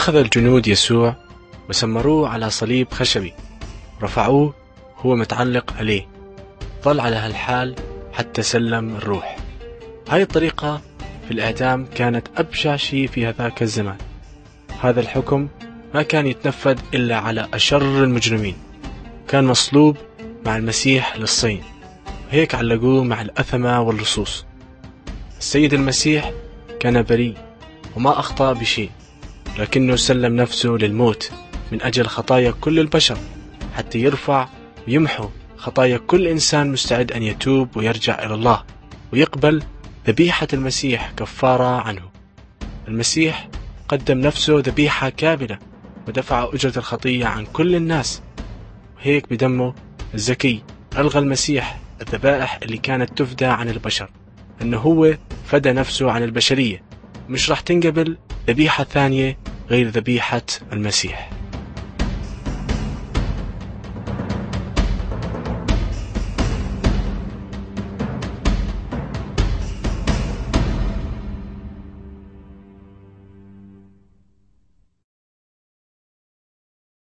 أخذ الجنود يسوع وسمروه على صليب خشبي، رفعوه هو متعلق عليه، ظل على هالحال حتى سلم الروح. هاي الطريقة في الإعدام كانت أبشع شيء في هذاك الزمان. هذا الحكم ما كان يتنفذ إلا على أشر المجرمين. كان مصلوب مع المسيح للصين، هيك علقوه مع الأثمة واللصوص. السيد المسيح كان بريء وما أخطأ بشيء، لكنه سلم نفسه للموت من أجل خطايا كل البشر، حتى يرفع ويمحو خطايا كل إنسان مستعد أن يتوب ويرجع إلى الله ويقبل ذبيحة المسيح كفارة عنه. المسيح قدم نفسه ذبيحة كاملة ودفع أجرة الخطية عن كل الناس، وهيك بدمه الزكي ألغى المسيح الذبائح اللي كانت تفدى عن البشر، أنه هو فدى نفسه عن البشرية. مش رح تنقبل ذبيحة ثانية غير ذبيحة المسيح.